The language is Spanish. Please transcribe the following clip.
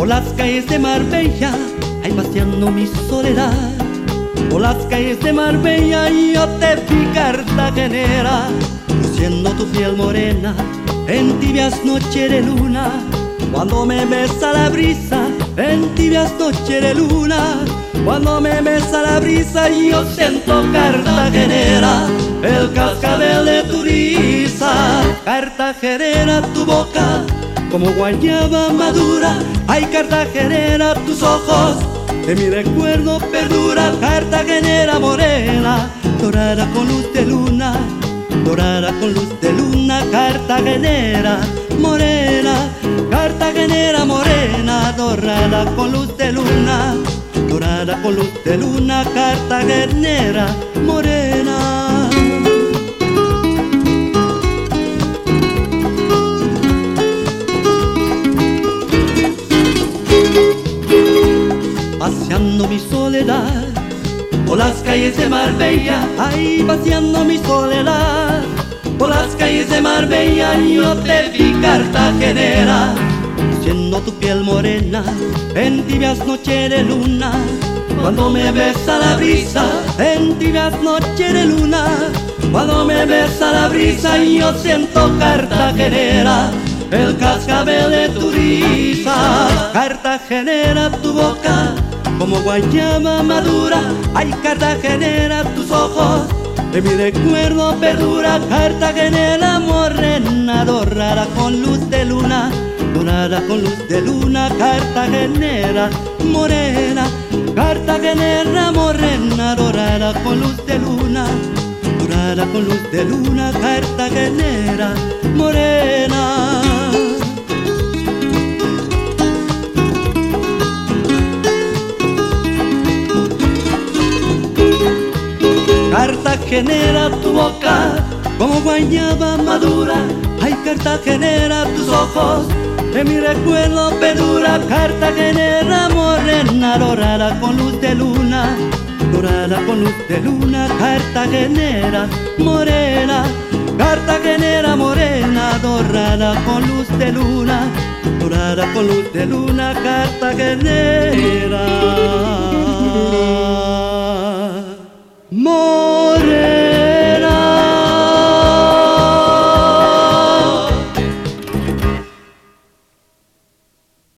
Por las calles de Marbella, ahí paseando mi soledad. Por las calles de Marbella yo te vi, cartagenera, luciendo tu piel morena en tibias noches de luna. Cuando me besa la brisa en tibias noches de luna, cuando me besa la brisa yo siento, cartagenera, el cascabel de tu risa. Cartagenera, tu boca como guayaba madura. Ay, cartagenera, tus ojos de mi recuerdo perdura. Cartagenera morena, dorada con luz de luna, dorada con luz de luna. Cartagenera morena, cartagenera morena, dorada con luz de luna, dorada con luz de luna. Cartagenera morena. Paseando mi soledad por las calles de Marbella, ay, paseando mi soledad por las calles de Marbella yo te vi, cartagenera, luciendo tu piel morena en tibias noches de luna. Cuando me besa la brisa en tibias noches de luna, cuando me besa la brisa yo siento, cartagenera, el cascabel de tu risa. Cartagenera, tu boca como guayaba madura. Ay, cartagenera, tus ojos de mi recuerdo perdura. Cartagenera morena, dorada con luz de luna, dorada con luz de luna. Cartagenera morena, cartagenera morena, dorada con luz de luna, dorada con luz de luna. Cartagenera morena. Cartagenera, tu boca como guayaba madura. Ay, cartagenera, tus ojos de mi recuerdo perdura. Cartagenera morena, dorada con luz de luna, dorada con luz de luna. Cartagenera morena, cartagenera morena, dorada con luz de luna, dorada con luz de luna. Cartagenera morena.